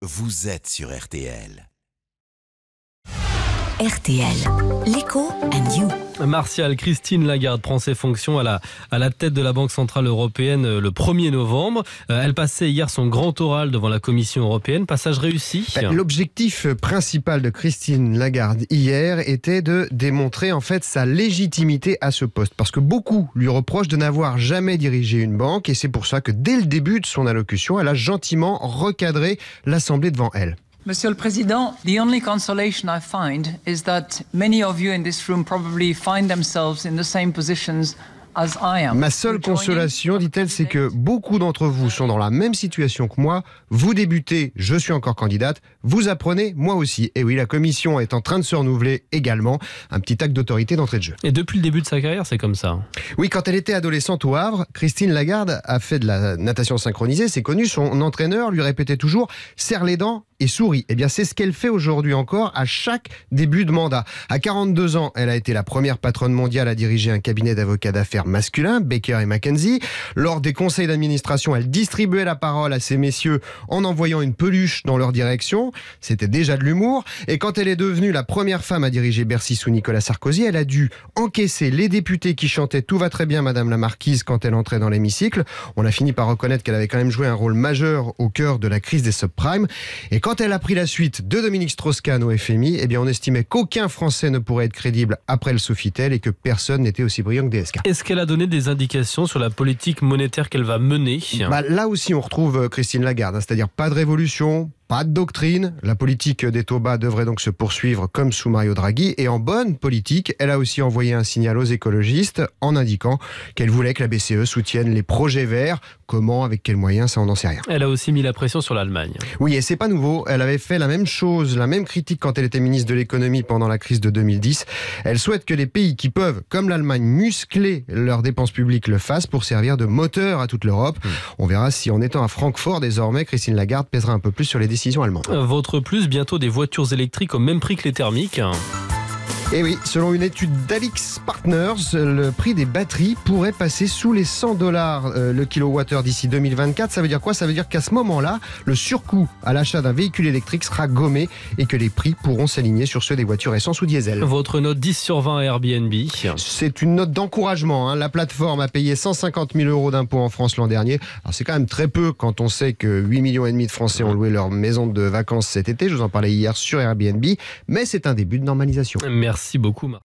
Vous êtes sur RTL. RTL, l'Echo and You. Martial, Christine Lagarde prend ses fonctions à la tête de la Banque Centrale Européenne le 1er novembre. Elle passait hier son grand oral devant la Commission Européenne. Passage réussi. L'objectif principal de Christine Lagarde hier était de démontrer en fait sa légitimité à ce poste. Parce que beaucoup lui reprochent de n'avoir jamais dirigé une banque. Et c'est pour ça que dès le début de son allocution, elle a gentiment recadré l'Assemblée devant elle. Monsieur le Président, the only consolation I find is that many of you in this room probably find themselves in the same positions as I am. Ma seule consolation, dit-elle, c'est que beaucoup d'entre vous sont dans la même situation que moi. Vous débutez, je suis encore candidate. Vous apprenez, moi aussi. Et oui, la commission est en train de se renouveler également. Un petit acte d'autorité d'entrée de jeu. Et depuis le début de sa carrière, c'est comme ça. Oui, quand elle était adolescente au Havre, Christine Lagarde a fait de la natation synchronisée. C'est connu, son entraîneur lui répétait toujours « serre les dents ». Et sourit. Eh bien, c'est ce qu'elle fait aujourd'hui encore à chaque début de mandat. À 42 ans, elle a été la première patronne mondiale à diriger un cabinet d'avocats d'affaires masculin, Baker & McKenzie. Lors des conseils d'administration, elle distribuait la parole à ces messieurs en envoyant une peluche dans leur direction. C'était déjà de l'humour. Et quand elle est devenue la première femme à diriger Bercy sous Nicolas Sarkozy, elle a dû encaisser les députés qui chantaient « Tout va très bien, Madame la Marquise » quand elle entrait dans l'hémicycle. On a fini par reconnaître qu'elle avait quand même joué un rôle majeur au cœur de la crise des subprimes. Et quand elle a pris la suite de Dominique Strauss-Kahn au FMI, eh bien on estimait qu'aucun Français ne pourrait être crédible après le Sofitel et que personne n'était aussi brillant que DSK. Est-ce qu'elle a donné des indications sur la politique monétaire qu'elle va mener ? Là aussi, on retrouve Christine Lagarde, c'est-à-dire pas de révolution, pas de doctrine. La politique des taux bas devrait donc se poursuivre comme sous Mario Draghi. Et en bonne politique, elle a aussi envoyé un signal aux écologistes en indiquant qu'elle voulait que la BCE soutienne les projets verts. Comment, avec quels moyens, ça on n'en sait rien. Elle a aussi mis la pression sur l'Allemagne. Oui, et c'est pas nouveau. Elle avait fait la même chose, la même critique quand elle était ministre de l'économie pendant la crise de 2010. Elle souhaite que les pays qui peuvent, comme l'Allemagne, muscler leurs dépenses publiques le fassent pour servir de moteur à toute l'Europe. On verra si en étant à Francfort désormais, Christine Lagarde pèsera un peu plus sur les décisions allemandes. Votre plus, bientôt des voitures électriques au même prix que les thermiques. Et oui, selon une étude d'Alix Partners, le prix des batteries pourrait passer sous les $100 le kilowattheure d'ici 2024. Ça veut dire quoi ? Ça veut dire qu'à ce moment-là, le surcoût à l'achat d'un véhicule électrique sera gommé et que les prix pourront s'aligner sur ceux des voitures essence ou diesel. Votre note 10 sur 20 à Airbnb. C'est une note d'encouragement. La plateforme a payé 150 000 € d'impôts en France l'an dernier. Alors c'est quand même très peu quand on sait que 8,5 millions de Français ont loué leur maison de vacances cet été. Je vous en parlais hier sur Airbnb. Mais c'est un début de normalisation. Merci beaucoup.